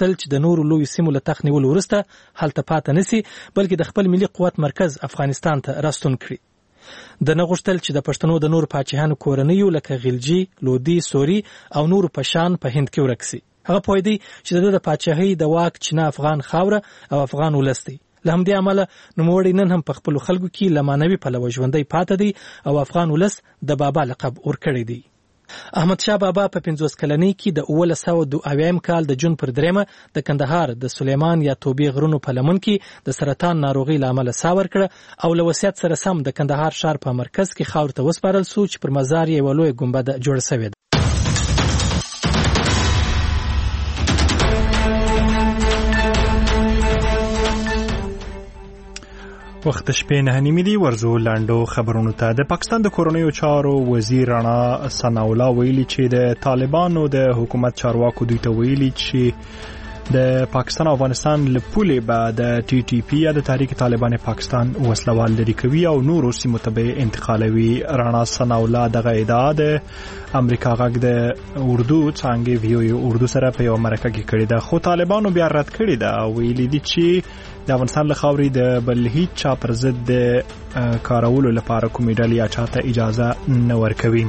غوښتل چې د نورو لویو سیمو له تخت نیولو وروسته هلته پاتې نشي، بلکې د خپل ملي قوت مرکز افغانستان ته راستون کړي. د نه غوښتل چې د پښتنو د نورو پاچاهانو کورنیو لکه غلجي، لودي، سوري او نورو پشان په هند کې ورک سي. هغه پوهېدی چې د پاچاهۍ د واک چینه افغان خاوره او افغان ولس دی. له همدې امله نوموړی نن هم په خپلو خلکو کې له معنوي پلوه ژوندی پاتې دی او افغان ولس د بابا لقب ورکړی دی. احمد شاه بابا په 50 کلنۍ کې د 1902 کال د جون پر 3 د کندهار د سلیمان یا توبې غرونو په لمن کې د سرطان ناروغي له امله ساه ورکړه او له وصیت سره سم د کندهار ښار په مرکز کې خاور ته وسپارل شو چې پر مزار یې یوه لویه ګنبده جوړه شوې ده. وخت شپې 9:30 دی. ورزو لاندو خبرونو ته. د پاکستان د کورنیو چارو وزیر رانا ثناء الله ویلي چې د طالبانو د حکومت چارواکو دوی ته ویلي چې د پاکستان او افغانستان له پولې به د TTP یا د تحریک طالبان پاکستان وسلوال لري کوي او نورو سیمو ته به انتقالوي. رانا ثناء الله دغه ادعا د امریکا غږ د اردو څانګې ویو اردو سره په یو مرکه کې کړې ده، خو طالبانو بیا رد کړې ده او ویلي دي چې د افغانستان له خاورې د بل هیڅ چا پر ضد د کارولو لپاره کومې ډلې یا چاته اجازه نه ورکوي.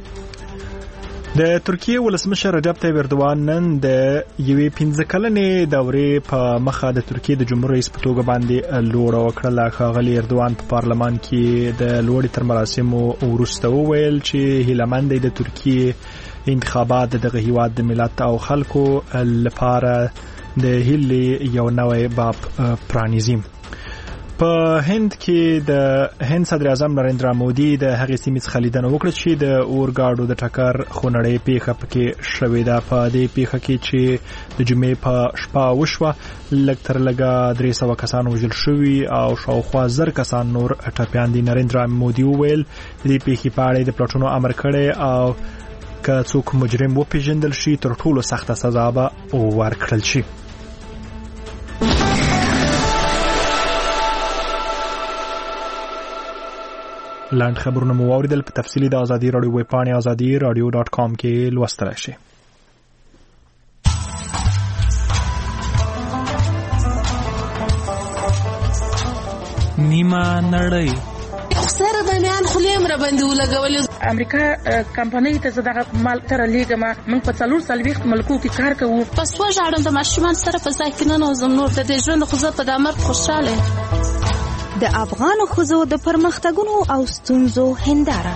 د ترکیه ولسمشر رجب طیب اردوان نن د یوې 15 کلنې دورې په مخه د ترکیه د جمهور رئیس په توګه باندې لوړه وکړه. ښاغلي اردوان په پارلمان کې د لوړې تر مراسمو وروسته وویل چې هیلهمند دی د ترکیه انتخابات دغه هیواد د ملت او خلکو لپاره د هیلې یو نوی باب پرانیزي. په هند کې د هند صدر اعظم نریندرا مودي د هغې سیمې څخه لیدنه وکړه چې د اورګاډو د ټکر خونړۍ پیښه پکې شوې ده. په دې پیښه کې چې د جمعې په شپه وشوه لږ تر لږه 300 کسان وژل شوي او شاوخوا 1000 کسان نور ټپیان دي. نریندرا مودي وویل د دې پیښې په اړه د پلټنو امر کړی او که څوک مجرم وپېژندل شي تر ټولو سخته سزا به ورکړل شي. لاند خبرونه مو واوریدل. په تفصیلی د ازادي رادیو ویب پاڼې azadi.radio.com کې لوستلی شئ. نیمه نړۍ سره د میان خلیم را باندې ولګول. امریکا کمپنۍ ته زداغه مال تر لیګما موږ په 440 ملکو کې کار کوو. پس وژاړم د ماشومان سره په ځای کې نه نوزم نور د دې ژوند خو زه په دامر خوشاله. د افغانو ښځو د پرمختګونو او ستونزو هنداره.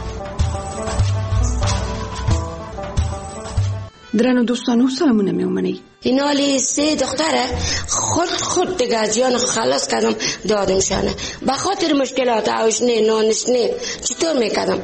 درنو دوستانو سلامونه میومنی. اینالی 3 دختره خود دیگه از جان خلاص کردم دادمشانه به خاطر مشکلات آشنی نانشنی چطور میکردم.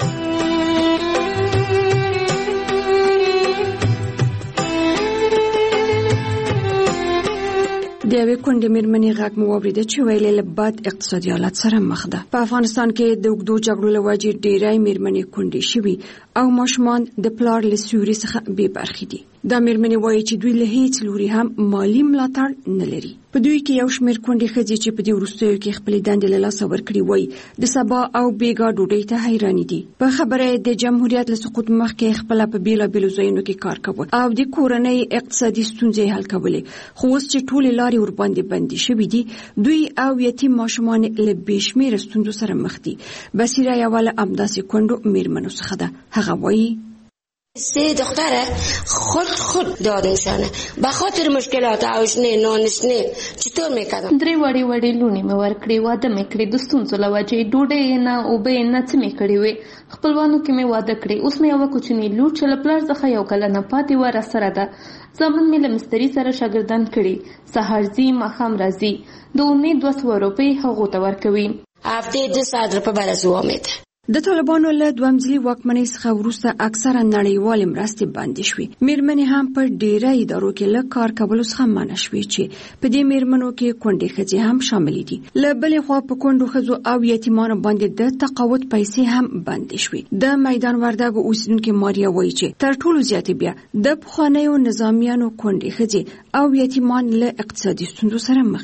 د یوې کونډې مېرمنې غږ مو واورېده چې ویلې له بد اقتصادي حالت سره مخ ده. په افغانستان کې د اوږدو جګړو له وجې ډېری مېرمنې کونډې شوي او ماشومان د پلار له سیوري څخه بې برخې دي. دا مېرمنې وایي چې دوی له هیڅ لوري هم مالي ملاتړ نه لري. په دوی کې یو شمېر کونډې ښځې چې په دې وروستیو کې خپلې دندې له لاسه ورکړي وایي د سبا او بېګا ډوډۍ ته حیرانې دي. په خبره د جمهوریت له سقوط مخکې خپله په بېلابېلو ځایونو کې کار کوه او د کورنۍ اقتصادي ستونزې حل کولې، خو اوس چې ټولې لارې ورباندې بندي شوي دي دوی او یتیم ماشومان له بې شمېره ستونزو سره مخ دي. بصیره یوه له همداسې کونډو مېرمنو څخه ده. هغه وایي 3 دختره خود دادمشانه به خاطر مشکلات آشنی نانشنی چطور میکردم. 3 وړي لونی مې ورکړې، واده مې کړې، د ستونزو له وجې ډوډۍ نه اوبه نه څه مې کړې وې. خپلوانو کې مې واده کړې. اوس مې یوه کوچنۍ لور چې له پلار څخه یو کلنه پاتې وه راسره ده. زامن مې له مستري سره شاګردان کړي. سهار ځي ماښام راځي. د امید 200 روپۍ هغو ته ورکوي. هفته 200 روپۍ برازو آمده. د طالبانو له دوامځلي واکمنۍ څخه وروسته اکثره نړیوالې مرستې بندې شوې. مېرمنې هم په ډېره ادارو کې له کار کولو څخه منع شوې چې په دې مېرمنو کې کونډې ښځې هم شاملې دي. له بلې خوا په کونډو ښځو او یتیمانو باندې د تقاعد پیسې هم بندې شوې. د میدان وردګو اوسیدونکې ماریا وایي چې تر ټولو زیاتې بیا د پخوانیو نظامیانو کونډې ښځې او یتیمان له اقتصادي ستونزو سره مخ دي.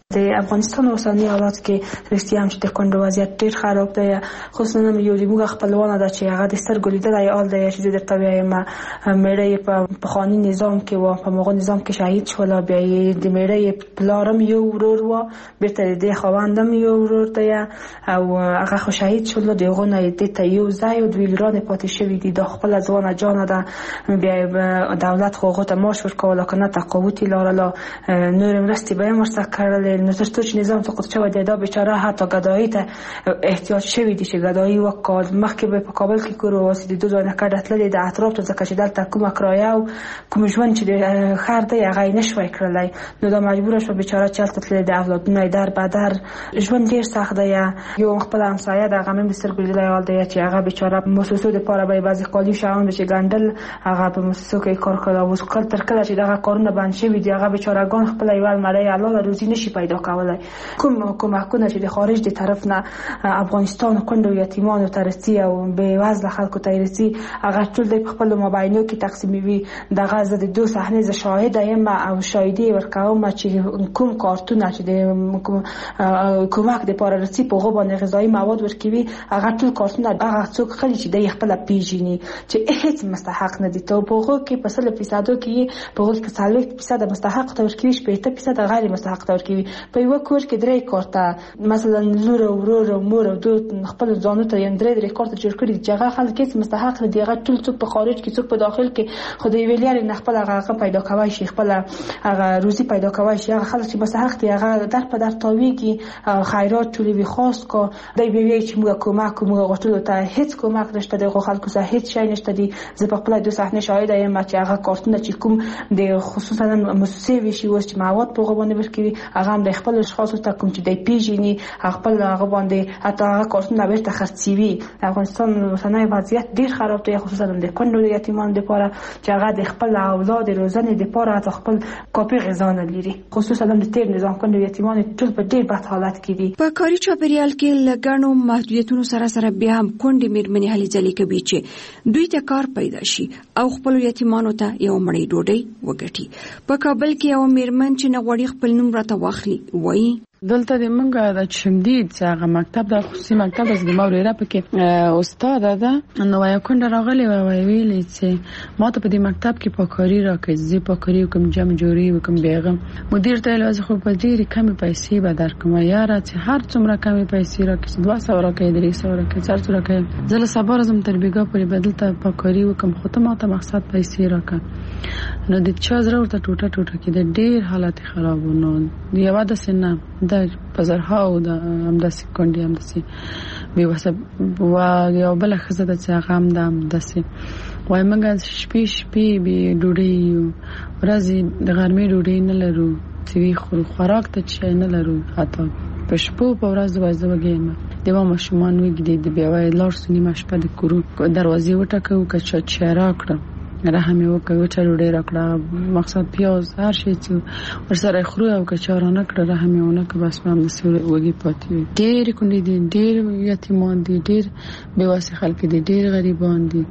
د افغانستان اوسنی حالات کې رښتیا هم چې د کونډو وضعیت ډیر خراب دی، خصوصا یو د موږ خپلوانه ده چې هغه د سترګو لیدلی حال دی چې درته وایم میړه په پخواني نظام کې و، په هغه نظام کې شهید شول، بیا یې د میړه پلارم یو ورور و، بیرته د خوندم یو ورور دی او هغه خو شهید شول، دغه نه د ته یو ځای او دوی لرانه پاتې شوی دي. د خپل ځوانه جان ده، بیا دولت خو هغه ته معاش ورکول کنه تقاوت لاره نور مرستې به مرسته کړل. نو تر څو چې نظام سقوط شوی دی دا بیچاره حتی گدایی ته احتیاج شوی دی چې گدایی وکړ. مخکې به په کابل کې کور واسي د 2 ځای نه کډتلې د اطراف ته ځکه چې دلته کومه کرایه او کوم ژوند چې د خر دی هغه نشوي کړلای، نو دا مجبور شو بیچاره چلته تللی د اولادونه در بدر. ژوند ډیر سخت دی. یو خپل همسایه د هغه مې سترګې لیدلی حال دی چې هغه بیچاره موسسو د پاره به بعضی قالی شاوند چې ګندل هغه په موسسو کې کار کړو او کله تر کله چې دغه کارونه بند شوی دی هغه بیچارهګان خپل ایوال مړی الله روزي نشي پیدا کولای. کوم حکومتونه چې د خارج د طرف نه افغانستان کونډو یتیمانو ته رسي او به وزله خلکو ته رسي هغه ټول د خپل موبایلونو کې تقسیموي. دغه زه د 2 صحنې ز شاهد یم او شاهدي ورکوم چې کوم کارتونه چې د کومک د پاره رسي په غو باندې غذایی مواد ورکوي هغه ټول کارتونه هغه څوک خلی چې د خپل پیژني چې هیڅ مستحق نه دي. ته په غو کې په 100% کې په غو کې 40% مستحق ته ورکوي، 80% غیر مستحق ته ورکوي. په یو کور کې 3 کارته مثلا لور او ورور او مور او دوه خپل ځانو ته یې 3 کارته جوړ کړي چې هغه خلک هیڅ مستحق نه دي. هغه ټول څوک په خارج کې څوک په داخل کې خدای ویلیر نه خپل هغه پیدا کوي شي، خپل هغه روزي پیدا کوي شي. هغه خلک چې مستحق دي هغه در په در تاویږي خیرات ټولې وی خاص کو دای وی چې موږ کومک غوښتلو ته هیڅ کومک نشته د خلکو سره هیڅ شي نشته دي. زه په خپل 2 صحنه شاهد یم چې هغه کارتونه چې کوم د خصوصا مؤسسې وی شي اوس چې مواد په غوونه ورکوي هغه هم د خپل اشخاص ته کوم چې د پیژني خپل هغه باندې حتی هغه کارتونه بیرته خرڅوي. افغانستان اوسنی وضعیت ډیر خراب دی، خصوصا د کونډو یتیمانو لپاره چې هغه د خپل اولاد روزنې لپاره حتی خپل کاپي غذا نه لري، خصوصا د تیر نظام کونډو یتیمانو ټول په ډیر بد حالت کې دي. په کاري چاپیریال کې لګڼو محدودیتونو سره بیا هم کونډې میرمنې هلې ځلې کوي چې دوی ته کار پیدا شي او خپل یتیمانو ته یو مړی ډوډۍ وګټي. په کابل کې یو میرمن چې نه غواړي خپل نوم راته واخلي وایي دلته د منګه د شمدید چې هغه مکتب د خصوصي مکتب د موريره پکې استاد ده نو یو کونډه راغلی و ویلې چې ما ته په دې مکتب کې پاکاري راکړي، زه پاکاري کوم جمع جوړي وکم بیغم. مدیر ته لازم خو په ډېری کمې پیسې به درکوم یاره چې هر څومره کمې پیسې راکړي 200 راکړي 300 راکړي 400 راکړي زه له سبا راځم تر بیګا پورې بدل ته پاکاري وکم خو ته ما ته مقصد پیسې راکړه. نو د چا زره ورته ټوټه کې د ډېر حالت خراب نو یو د سنه د بازارها او د همداسې کونډې همداسې بې وسه و یو بله ښځه ده چې هغه هم د همداسې وایي موږ شپې بې ډوډۍ ورځې د غرمې ډوډۍ نه لرو چې وي خورو خوراک ته شی نه لرو حتی په شپو په ورځ وږې یم د ما ماشومان وږي د بیا وایي لاړ سو نیمه شپه د کورو دروازې وټکوو که چای راکړه رحم یې وکړ چې ډوډۍ راکړه مقصد پیاز هر شی چې ورسره خورو او که چا رانه کړه رحم یې ونه کړ بس مې همداسې وږي پاتې وي. ډېرې کونډې دي، ډېر یتیمان دي، ډېر بې وسې خلک دي، ډېر غریبان دي.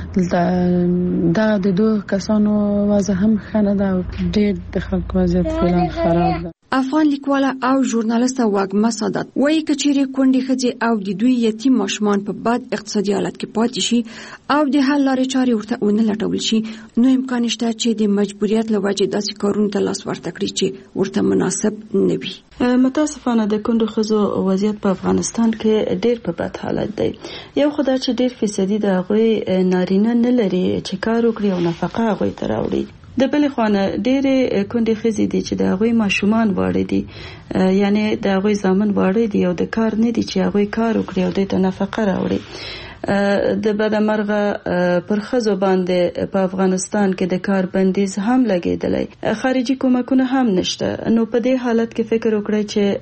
دلته د 2 کسانو وضع هم ښه نه ده او ډېر د خلکو وضعیت فعلا خراب ده. افغان لیکواله او ژورنالیسته واګما سادات وایي که چیرې کونډې ښځې او د دوی یتیم ماشومان په بد اقتصادي حالت کې پاتې شي او د حل لارې چارې ورته ونه لټول شي نو امکان شته چې د مجبوریت له وجې داسې کارونو ته لاس ورته کړي چې ورته مناسب نه وي. متاسفانه د کونډو ښځو وضعیت په افغانستان کې ډېر په بد حالت دی. یو خدای چې 1% د هغوی نارینه نه لري چې کار وکړي او نفقه هغوی ته راوړي. د بلې خوانه ډېرې کونډې ښځې دي چې د هغوی ماشومان واړه دي یعنی د هغوی زامن واړه دي او د کار نه دي چې هغوی کار وکړي او دوی ته نفقه راوړي. د بدمرغه پر ښځو باندې په افغانستان کې د کار بندیز هم لګېدلی، خارجي کومکونه هم نشته. نو په دې حالت کې فکر وکړئ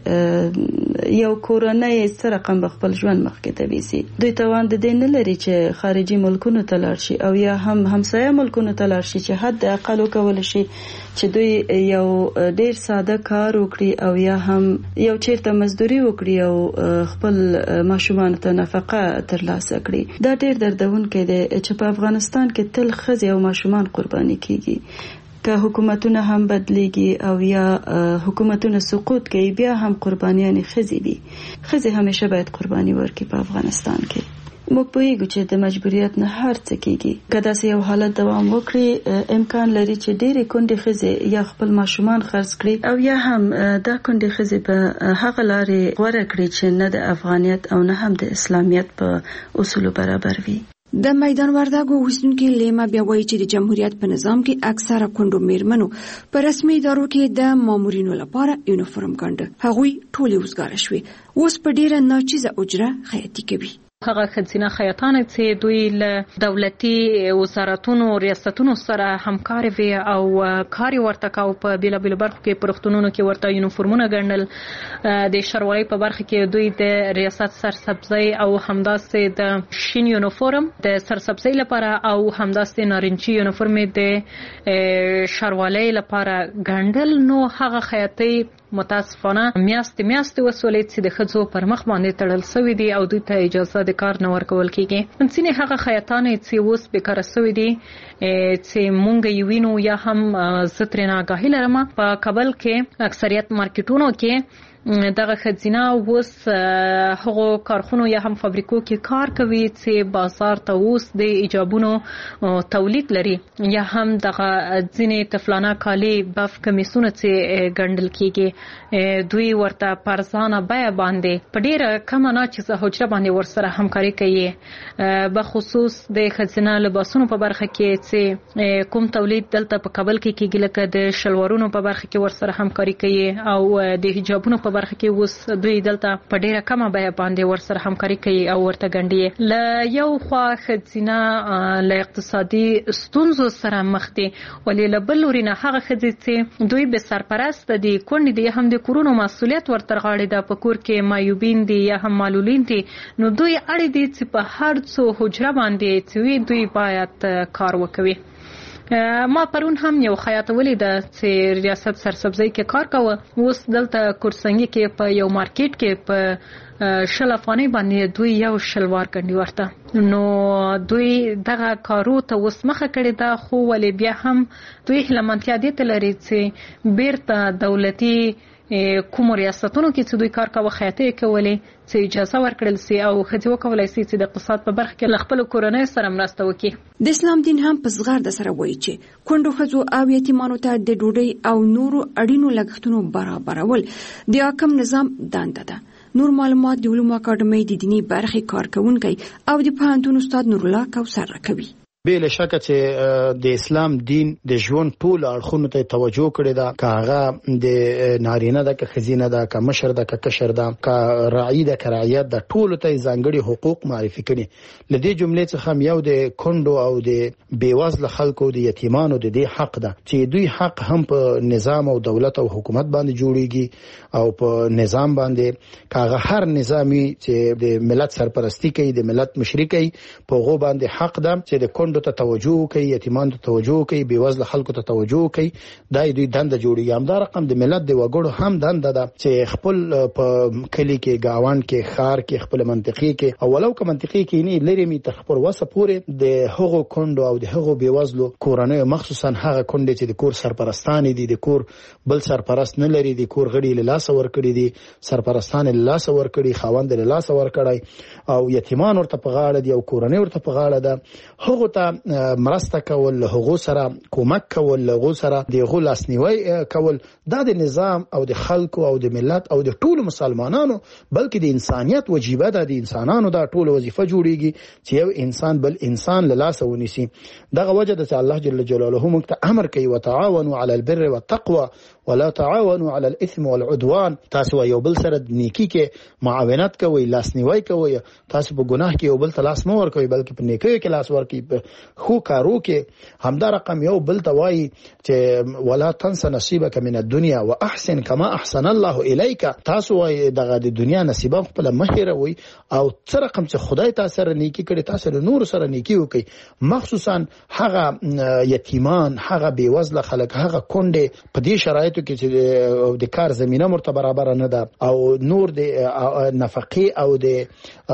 چې یو کورنۍ څه رقم به خپل ژوند مخکې ته ویسي. دوی توان د دې نه لري چې خارجي ملکونو ته لاړ شي او یا هم همسایه ملکونو ته لاړ شي چې حد اقل وکولی شي چې دوی یو ډېر ساده کار وکړي او یا هم یو چیرته مزدوري وکړي او خپل ماشومان ته نفقه ترلاسه کړي. دا ډېر دردونکی دی چې په افغانستان کې تل ښځې او ماشومان قرباني کیږي. که حکومتونه هم بدلیږي او یا حکومتونه سقوط کوي بیا هم قربانیان ښځې دي. ښځې همیشه باید قرباني ورکړي په افغانستان کې. موږ پوهیږو چې د مجبوریت نه هر څه کیږي. که داسې یو حالت دوام وکړي امکان لري چې ډېرې کونډې ښځې یا خپل ماشومان خرڅ کړي او یا هم دا کونډې ښځې په هغه لارې غوره کړي چې نه د افغانیت او نه هم د اسلامیت په اصولو برابر وي. د میدان وردګو اوسیدونکي لیما بیا وایي چې د جمهوریت په نظام کې اکثره کونډو میرمنو په رسمي ادارو کې د مامورینو لپاره یونیفورم ګنډه. هغوی ټولې وزګاره شوې، اوس په ډیره ناچیزه اجره خیاطي کوي. هغه ښځینه خیاطانې چې دوی له دولتي وزارتونو ریاستونو سره همکاري وي او کار ورته کاوه په بیلابیلو برخو کې په روغتونونو کې ورته یونیفورمونه ګنډل. د ښاروالۍ په برخه کې دوی د ریاست سرسبزۍ او همداسې د شین یونیفورم د سرسبزۍ لپاره او همداسې نارنجي یونیفورم د ښاروالۍ لپاره ګنډل. نو هغه خیاطۍ متاسفانه میاشتې وسولې چې د ښځو پر مخ باندې تړل شوی دي او دوی ته اجازه د کار نه ورکول کیږي. ځینې هغه خیاطانې چې اوس بیکاره شوي دي چې مونږ یې وینو یا هم زه ترې آګاهي لرم په کابل کې اکثریت مارکیټونو کې دغه ښځینه اوس هغو کارخونو یا هم فابریکو کې کار کوي چې بازار ته اوس د ایجابونو تولید لري یا هم دغه ځینې طفلانه کالي بف کمیسونه چې ګنډل کیږي دوی ورته په ارزانه بیه باندې په ډیره کمه ناچیزه حجره باندې ورسره همکاري کوي. بخصوص د ښځینه لباسونو په برخه کې چې کوم تولید دلته په کابل کې کیږي لکه د شلوارونو په برخه کې ورسره همکاري کوي او د حجابونو په برخه کې اوس دوی دلته په ډیره کمه بیه باندې ورسره همکاري کوي او ورته ګنډي. له یو خوا ښځینه له اقتصادي ستونزو سره مخ دي ولې له بل لوري نه هغه ښځې چې دوی به سرپرست دي کونډې دي هم د کورونو مسؤلیت ورته غاړي ده په کور کې مایوبین دي یا هم معلولین دي نو دوی اړ دي چې په هر څو حجره باندې چې دوی باید کار وکوي. ما پرون هم یو خیاط ولیده چې ریاست سرسبزۍ کې کار کوه. اوس دلته کورسنګي کې په یو مارکیټ کې په 10 افغانۍ باندې دوی یو شلوار ګنډي ورته. نو دوی دغه کارو ته اوس مخه کړې ده خو ولې بیا هم دوی هیلمنتیا دې ته لري چې بیرته دولتي کوم ریاستونو کې چې دوی کار کوي خیاطۍ کولې چې اجازه ورکړل سي او ښځې وکولای سي چې د اقتصاد په برخه کې له خپلو کورنیو سره مرسته وکړي. د اسلام دین هم په زغرده سره وایي چې کونډو ښځو او یتیمانو ته د ډوډۍ او نورو اړینو لګښتونو برابرول د حاکم نظام دنده ده. نور معلومات د علومو اکاډمۍ د دیني برخې کارکونکی او د پوهنتون استاد نورالله کوثر راکوي. بلا شک چې د اسلام دین د ژوند ټول اړخونو ته توجه کړې ده، که هغه د نارینه ده، که ښځینه ده، که مشر ده، که کشر ده، که راعي ده، که رعیت ده، ټول ته ځانګړي حقوق معرفي کړي. لدې جملې څخه یو د کونډو او د بیوزله خلکو د یتیمانو د دې حق ده چې دوی حق هم په نظام او دولت او حکومت باندې جوړیږي او په نظام باندې کاغه هر نظامی چې د ملت سرپرستی کوي، د ملت مشري کوي، په غو باندې حق ده چې د ته توجه کوي، یتیمان ته توجه کوي، بیوزله خلکو ته توجه کوي. دا دوی دنده جوړي. هم دا رقم د ملت د وګړو هم دنده ده چې خپل په کلی کې گاوان کې خار کې خپل منطقي کې او ولو که منطقي کې نه لري می تخپل وسه پورې د هغو کندو او د هغو بیوزلو کورنۍ مخصوصا هغه کندې چې د کور سرپرستان دي، د کور بل سرپرست نه لري، د کور غړي له لاس ور کړی دي، سرپرستان له لاس ور کړی، خاوند له لاس ور کړی او یتیمان ورته په غاړه دي او کورنۍ ورته په غاړه ده. هغه ته مرسته کول، له هغو سره کومک کول، له هغو سره د هغو لاسنیوي کول، دا د نظام او د خلکو او د ملت او د ټولو مسلمانانو بلکې د انسانیت وجیبه ده. د انسانانو دا ټول وظیفه جوړیږي چې یو انسان بل انسان له لاس ونیسي. دغه وجه ده چې الله جل جلاله موږ ته امر کوي وتعاونوا على البر والتقوى ولا تعاونوا على الاثم والعدوان. تاسو یو بل سره د نیکی کې معاونت کوئ، لاسنیوي کوئ. تاسو په ګناه کې یو بل ته لاس مه ورکوئ بلکې په نیکیو کې لاس ورکوئ، خو کارو کې. همدا رقم یو بل ته وایي چې ولا تنس نصیبک من الدنيا واحسن كما احسن الله الیک. تاسو وایي دغه د دنیا نصیب خپل مهیروي او څه رقم چې خدای تاسو سره نیکی کړي تاسو له نور سره نیکی وکړي. مخصوصا هغه یتیمان، هغه بیوزله خلک، هغه کونډې په دې شرایط ولایتو کې چې د کار زمينه مرته برابر نه ده او نور د نفقه او د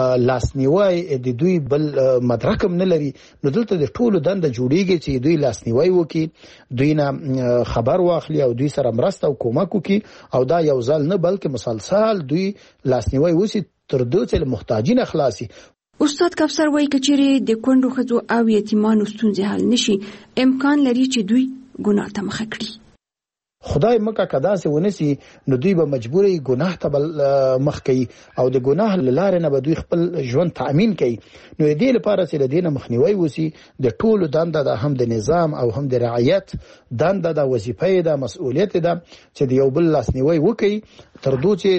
لاسنیوي د دوی بل مدرکم نه لري، نو دلته د ټولو دند جوړیږي چې دوی لاسنیوي وکي، دوی نه خبر واخلي او دوی سره مرسته او کومک وکي، او دا یو ځل نه بلکې مسلسل دوی لاسنیوي وسی تر دې چې محتاجین خلاصي. استاد کفسر وایي کچېرې د کونډو ښځو او یتیمانو ستونزې حل نشي، امکان لري چې دوی ګناه ته مخه کړي. خدای مکه کدا سه ونسی نو دوی به مجبوري ګناه ته مخ کوي او د ګناه لاره نه به دوی خپل ژوند تأمین کوي. نو دې لپاره چې د دینه مخنیوي وسی د ټولو دنده د هم د نظام او هم د رعایت دنده د وظیفه د مسؤلیت ده چې د یو بل لاسنیوي وکي تر دوی چې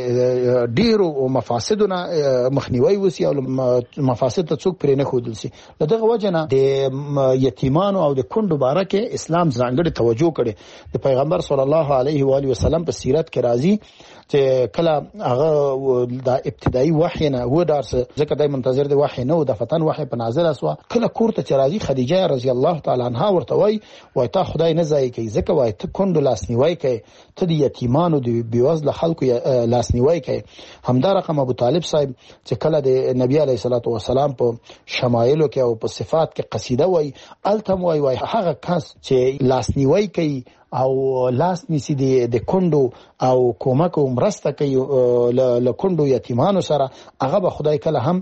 د ډیرو مفاسدونه مخنیوي وسی او مفاسد ته څوک پرې نه خودل سي. لدغه وجنه د یتیمانو او د کونډو بارکه اسلام ځانګړي توجه کړي. د پیغمبر صلی الله علیه و آله وسلم په سیرت کې راځي چې کله هغه د ابتدایي وحی نه و درس ځکه دای منتظر د وحی نه او د فتن وحی په نازل اسوا، کله کوړه چې راځي خدیجه رضی الله تعالی عنها ورته وای ته خدای نه ځای کوي ځکه وای ته کندو لاسنیوي کوي، ته د یتیمانو د بیوزله خلکو لاسنیوي کوي. همدا رقم ابو طالب صاحب چې کله د نبی علیه الصلاۃ والسلام په شمایلو کې او په صفات کې قصیده وای التم وای هغه کس چې لاسنیوي کوي او لاس نیسی د کندو او کومک او مرسته کوي له کندو یتیمانو سره، هغه به خدای کله هم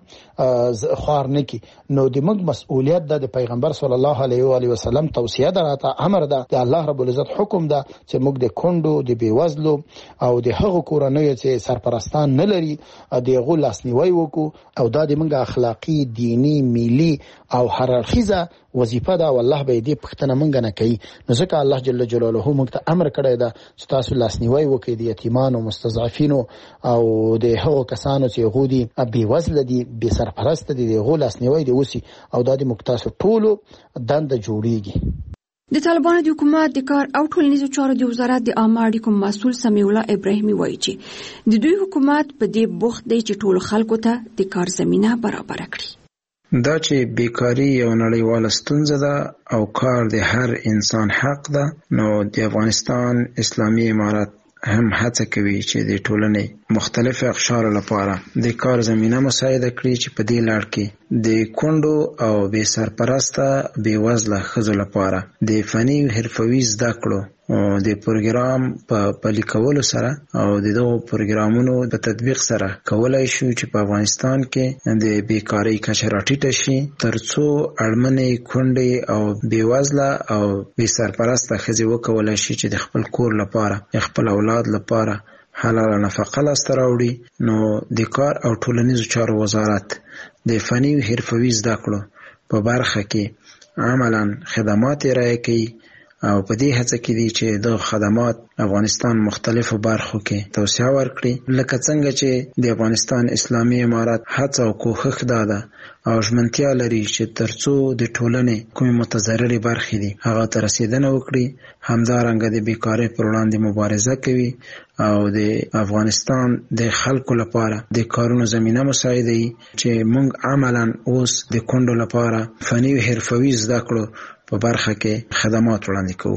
خوار نه کی. نو د موږ مسؤلیت د پیغمبر صلی الله علیه و آله وسلم توصیه ده، امر ده، د الله رب العزت حکم ده چې موږ د کندو د بیوزلو او د هغو کورنیو چې سرپرستان نه لري د هغو لاسنیوي وکړو، او دا د موږ اخلاقی، دینی، ملی او هررخیزه وظیفه ده، والله به دې پښتنه مونږ نه کوي. نو ځکه الله جل جلاله موږ ته امر کړی ده چې تاسو لاسنیوي وکړئ د یتیمانو، مستضعفینو او د هغو کسانو چې غودي بې وزله دي، بې سرپرست دي، د هغو لاسنیوي دي وسی، او دا د موږ تاسو ټولو دنده جوړیږي. د طالبانو د حکومت د کار او ټولنیزو چارو د وزارت د عامه اړیکو مسؤل سمیع الله ابراهیمي وایي چې د دوی حکومت په دې بوخت دی چې ټول خلکو ته د کار زمينه برابر کړي. دا چې بیکاری یو نړیواله ستونزه ده او کار د هر انسان حق ده، نو د افغانستان اسلامي امارت هم هڅه کوي چې د ټولنې مختلف اقشار لپاره د کار زمينه مساعده کړي چې په دې لړ کې د کونډو او بې سرپرسته بې وزله ښځو لپاره د فني حرفوي زده کړو د پروګرام په پلي کولو سره او دغه پروګرامونو په تطبیق سره کولای شو چې په افغانستان کې د بیکاری کچه راټیټه شي، ترڅو اړمنې کونډې او بې وزله او بې سرپرسته ښځې وکولای شي چې د خپل کور لپاره، خپل اولاد لپاره حلال نفقه لاسته راوړي. نو د کار او ټولنیزو چارو وزارت د فني او حرفوي زده کړو په برخه کې عملاً خدمات ارائه کوي او په دې هڅه کې دي چې د خدمات افغانستان مختلفو برخو کې توسعه ورکړي، لکه څنګه چې د افغانستان اسلامي امارت هڅه او کوښښ ده او ژمنتیا لري چې ترڅو د ټولنې کومې متضررې برخې دي هغه ته رسیدنه وکړي. همدارنګه د بیکارۍ پر وړاندې مبارزه کوي او د افغانستان د خلکو لپاره د کارونو زمینه مساعدوي چې موږ عملاً اوس د کونډو لپاره فني او حرفوي زده کړو په برخه کې خدمات وړاندې کوو.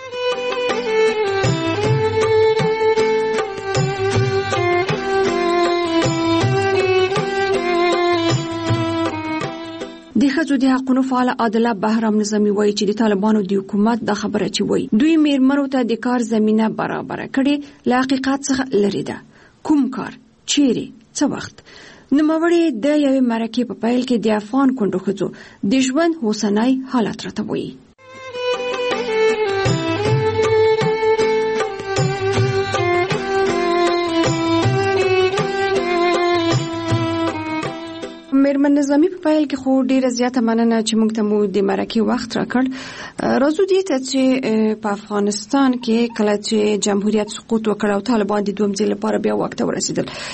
د ښځو د حقونو فعال عادله بهرام نظامي وایي چې د طالبانو د حکومت دا خبره چې وایي دوی میرمنو ته د کار زمینه برابر کړي له حقیقت څخه لري ده. کوم کار، چیرې، څه وخت؟ نوموړی د یوې مرکې په پیل کې د افغان کونډو ښځو د ژوند اوسنی حالت راته وایي. میرمن نظامی په پیل کې خو ډیره زیاته مننه چې موږ ته مو د مرکې وخت راکړ. راځو دې ته چې په افغانستان کې کله چې جمهوریت سقوط وکړ او طالبان د دویم ځل لپاره بیا واک ته ورسېدل،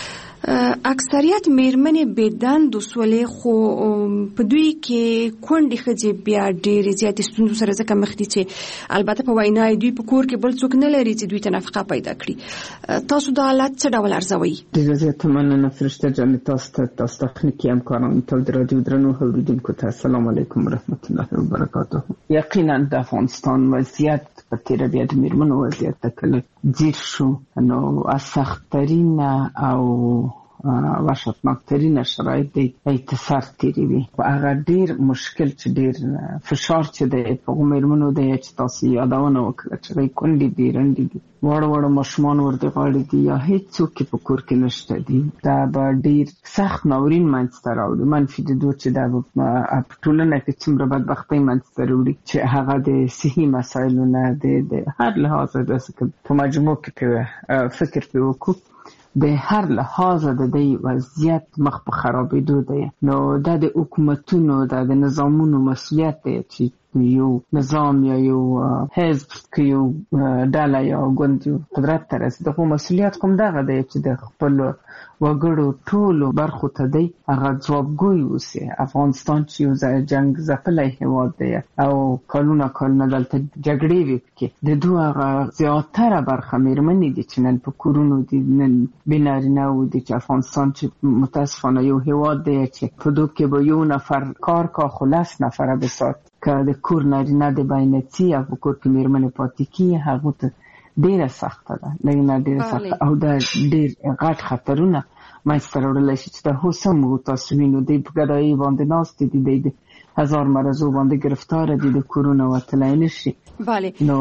اکثریت میرمنې بېدندو سولې خو په دوی کې کونډې ښځې بیا ډېرې زیاتې ستونزو سره ځکه مخ دي چې البته په وینا دوی په کور کې بل څوک نه لري چې دوی ته نفقه پیدا کړي. تاسو دا حالت څه ډول ارزوئ؟ ډېره زیاته مننه فرشته جانې تاسو تخنیکي همکارانو ته د راډیو درنو اورېدونکو ته السلام علیکم ورحمت الله وبرکاته. یقینا د افغانستان وضعیت په تېره بیا د میرمنو وضعیت ته کله ځیر شو نو از سخت‌ترین او وحشتناکترین شرایط دی اتصال تیروي. هغه ډیر مشکل چې ډیر فشار چې دی په میرمنو دی چې تاسو یادونه وکړه چې کونډې دي رنډې دي وړ ماشومان ورته غاړي دي یا هیڅ څوک په کور کې نشته دي. دا به ډیر سخت ناورین منځته راوړي. منفي د دوه چې دا په ټولنه کې څومره بدبختۍ منځته راوړي چې هغه د صحي مسایلو نه د هر لحاظ په مجموع کې فکر په وکړو د هر لحاظ د دې وضعیت مخ په خرابېدو دی. نو دا د حکومتونو د نظامونو مسؤلیت دی چې یو نظام یا یو حزب کې یو ډله یا ګوند قدرت ته رسي. دغه مسؤلیت کوم دغه دی چې د خپل وګړو ټولو برخو ته دی هغه ځوابګوی اوسي. افغانستان چې یو جنگ ځپلی هېواد دی او کلونه دلته جګړې وي پکې د دوه هغه زیاتره برخه میرمنې دي چې نن په کورونو دي نن بېنارینه و دي چې افغانستان چې متاسفانه یو هېواد دی چې په دوی کې به یو نفر کار کا خو 10 نفره بسات که د کور نارینه د باینتي او په کور کې میرمنې پاتې کیږي هغو ته ډیره سخته ده ډیره سخته او دا ډیر غټ خطرونه منځته راوړلی شي چې دا اوس هم تاسو وینو دوی په ګدایي باندې ناست دي د 1000 مرضو باندې گرفتار دي د کورونه وتلی نشي. بله نو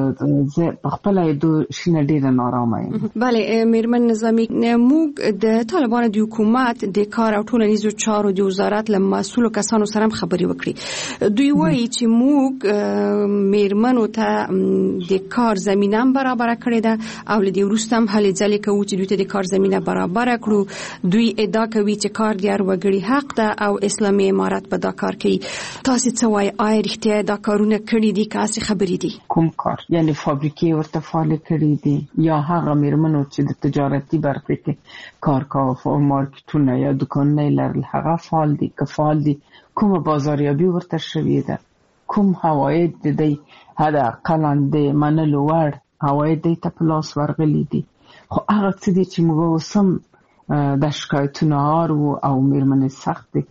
زه په خپله یې شینه ډیره نارامه یم. بله میرمن نظامي موږ د طالبانو د حکومت د کار او ټولنیزو چارو د وزارت له مسؤلو کسانو سره هم خبرې وکړي. دوی وایي چې موږ میرمنو ته د کار زمینه هم برابره کړې ده او له دې وروسته هم هلې ځلې کوو چې دوی ته د کار زمینه برابره کړو. دوی ادعا کوي چې کار د هر وګړي حق ده او اسلامي امارت به دا کار کوي. تاسو څه وایي؟ آیا رښتیا دا کارونه کړي دي که هسې خبرې دي؟ کوم کار؟ یعنی فابریکې ورته فعالې کړي دي یا هغه میرمنو چې د تجارتي برخې کې کار کاوه مارکیټونه یا دکانونه یې لرل هغه فعال دي که فعال دي؟ کومه بازاریابي ورته شوې ده؟ کوم عواید د دوی حداقلا د منلو وړ عواید دوی ته په لاس ورغلي دي؟ خو هغه څه دي چې موږ اوس هم د شکایتونه او میرمنې سخت دي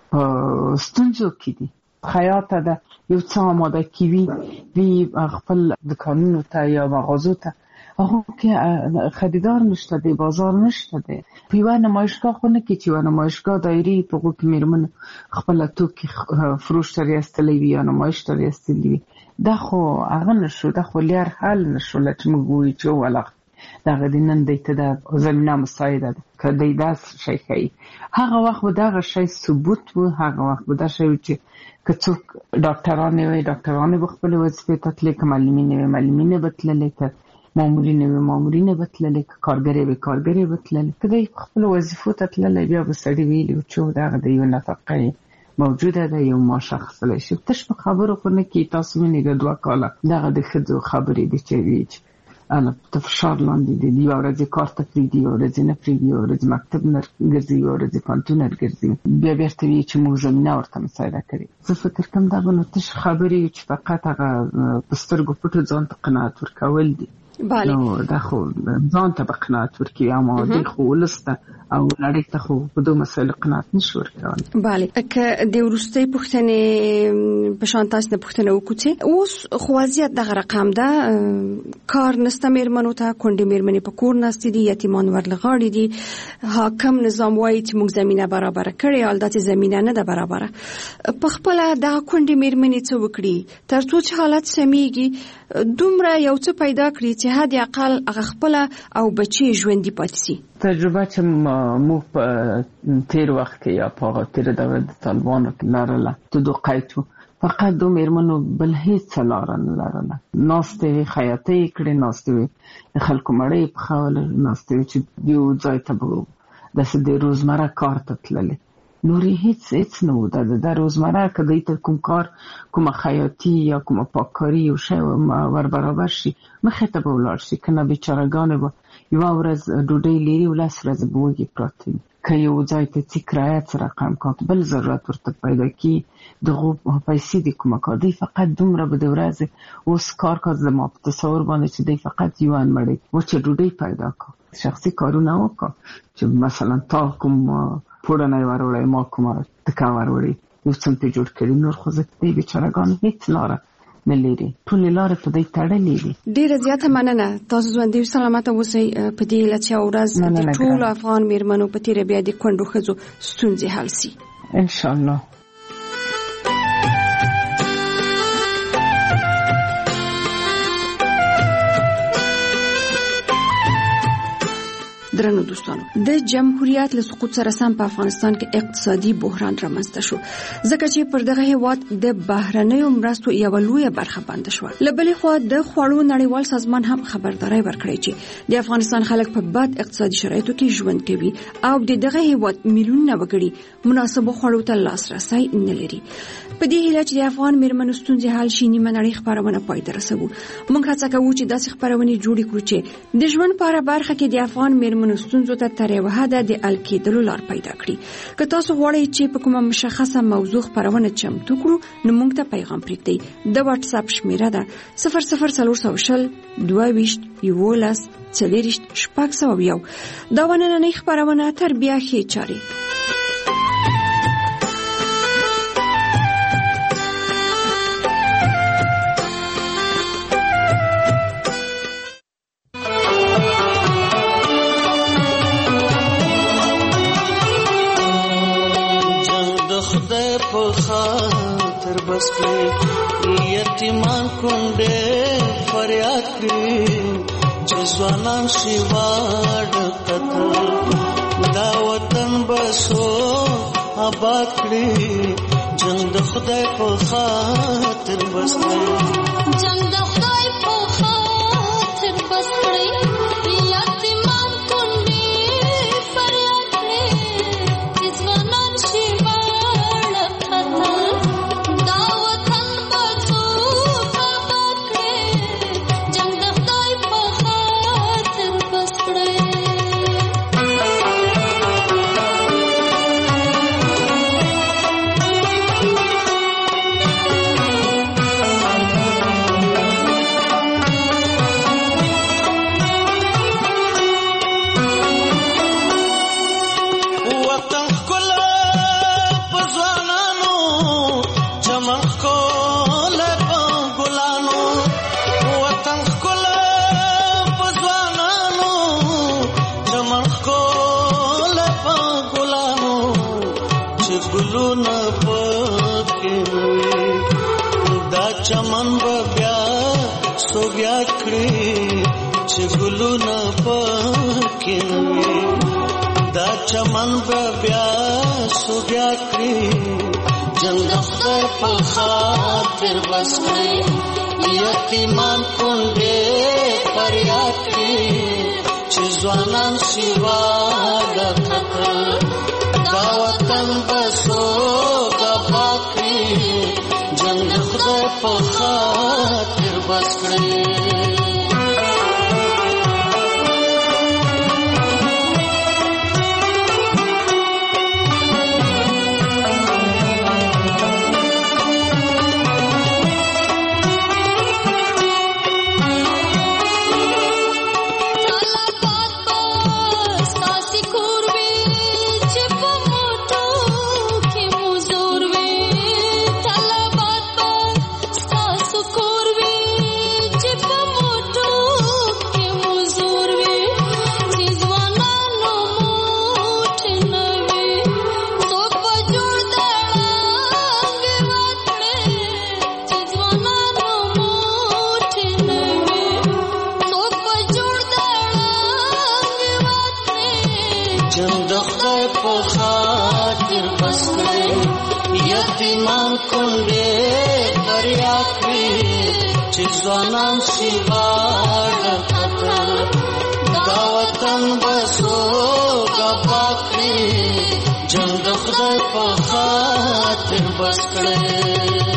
ستونزو کې دي. خیاطه ده یو څه آماده کیوي وی خپل دکانونو ته یا مغازو ته هغه کې خریدار نشته دی بازار نشته دی. په یوه نمایشګاه خو نه کې چې یوه نمایشګاه دایري په هغو کې میرمن خپله توکي فروش ته ریستلی وي یا نمایش ته ریستلی وي. دا خو هغه نشو دا خو لیر حل نشوله چې موږ ووایو چې ولاغ دغه د نن دی ته د زمینه مساعده ده که دی داس شی ښیي. هغه وخت به دغه شی ثبوت و هغه وخت به دا شی و چې که څوک ډاکټرانې وی ډاکټرانې به خپلې وظیفې ته تللی که معلمینې وی معلمینې به تللی که مامورینې وی مامورینې به تللی که کارګرې وی کارګرې به تللی که دی خپلو وظیفو ته تللی بیا به سړي ویلي و چې دغه د یو نفقه موجوده ده یو معاش اخیستلی شي. تش په خبرو خو نه کېږي. تاسو وینئ د 2 کاله دغه د ښځو خبرې دي چې وي چې د فشار لاندې دي یوه ورځ کار ته پرېږدي یوه ورځ نه پرېږدي یوه ورځ مکتب نه ګرځي یوه ورځ پوهنتون نه ګرځي بیا بېرته وایي چې موږ زمینه ورته مساعده کړې. زه فکر کوم دا به نو تش خبرې چې فقط هغه په سترګو پټو ځان ته قناعت ورکول دي. نو دا خو ځان ته به قناعت ورکوي اما دوی خو ولس ته او نړۍ ته خو په دو مسایلو قناعت نشي ورکولی. بله که د وروستۍ پوښتنې په شان تاسو نه پوښتنه وکړو چې اوس خو وضعیت دغه رقم ده کار نسته میرمنو ته کونډې میرمنې په کور ناستې دي یتیمان ورله غاړې دي حاکم نظام وایي چې موږ زمینه برابره کړې حال دا چې زمینه نه ده برابره. په خپله دغه کونډې میرمنې څه وکړي تر څو چې حالت سمیږي دومره یو څه پیدا کړي چې حد اقل هغه خپله او بچي ژوندي پاتې شي؟ تجربه چې موږ په تیر وخت کې یا په هغه تېره دوره د طالبانو کې لرله د دو قید وو فقط دو میرمنو بل هیڅ لاره نه لرله. ناستې وې خیاطۍ یې کړې ناستې وې د خلکو مړۍ یې پخولې ناستې وې چې یو ځای ته به داسې د روزمره کار ته تللې نورې هیڅ نه و. د روزمره که دوی ته کوم کار کومه خیاطي یا کومه پاککاري یو شی ور برابر شي مخې ته به ولاړ شي، که نه بیچارهګانې به یوه ورځ ډوډۍ لري او 10 ورځې به وږي پراته وي. که یو ځای ته ځي کرایه څه رقم کات بل ضرورت ورته پیدا کړي دغو پیسې د کومه کار دوی فقط دومره به د ورځې اوس کار کات زما په تصور باندې چې دوی فقط یو انمړی وچه ډوډۍ پیدا کړه، شخصي کارونه وکړه چې مثلا تا کوم پوړنی وروړی ما کومه تکه وروړی یو څه پې جوړ کړي، نور خو زه دې بیچارهګانو هېڅ لاره نه لري، ټولې لارې په دوی تړلې دي. ډېره زیاته مننه. تاسو ژوندي او سلامته اوسئ. په دې لچا ورځ د ټولو افغان میرمنو په تیره بیا د کونډو ښځو ستونزې حل شي ان شاء الله. درنو دوستانو، د جمهوریت له سقوط سره سم په افغانستان کې اقتصادي بحران رامنځته شو، ځکه چې پر دغه هیواد د بهرنیو مرستو یوه لویه برخه بنده شوه. له بلې خوا د خوړو نړیوال سازمان هم خبرداری ورکړی چې د افغانستان خلک په بد اقتصادي شرایطو کې ژوند کوي او د دغه هیواد میلیونونه وګړي مناسبو خوړو ته لاسرسی نه لري. په دې هیله چې د افغان میرمنو ستونزې حل شي، نیمه نړۍ خپرونه پای ته رسوو. موږ هڅه کوو چې داسې خپرونې جوړې کړو چې د ژوند په هره برخه کې د افغان میرمنو ستونزو ته تر یوه حده د حل کېدلو لار پیدا کړي. که تاسو غواړئ چې په کومه مشخصه موضوع خپرونه چمتو کړو نو موږ ته پیغام پرېږدئ. د واټس اپ شمیره ده 00420 22 11 40 601. دا نننۍ خپرونه تر بیا ښې چارې. بس کړي یتیمان کونډې فریاد کړي چې ځوانان شي واړ قتل دا وطن بسو آباد کړي جنگ د خدای په خاطر بس کړي جنگ د خدای په خاطر بس کړي یتیمان کونډې فریاد کړي چې ځوانان شي واړ قتل چمن بیا سوګیا کړی چې ګلونه پکې وي دا چمن بیا سوګیا کړی جنگ خدای په خاطر بس کړی یتیمان کونډې فریاد کړی چې ځوانان شي واړ قتل دا وطن بسو غبا کړی جنگ خدای په خاطر بس کړی یتیمان کونډې فریاد کړي چې ځوانان شي واړ قتل دا وطن بسو غبا کړي جنگ د خدای په خاطر بس کړې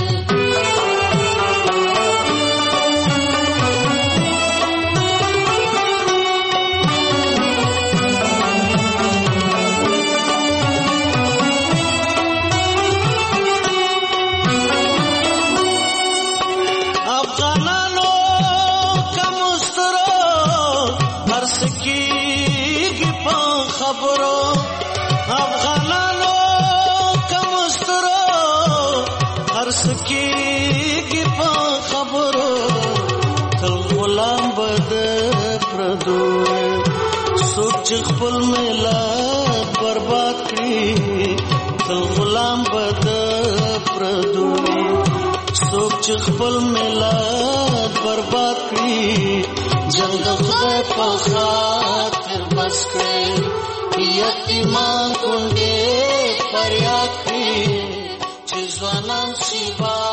سکیږي په خبرو تل غلام بد پردو سوچ خپل ملت برباد کړي تل غلام بد پردو سوچ خپل ملت برباد کړي جنگ د خدای په خاطر بس کړي یتیمان کونډې فریاد کړي ځوانان شي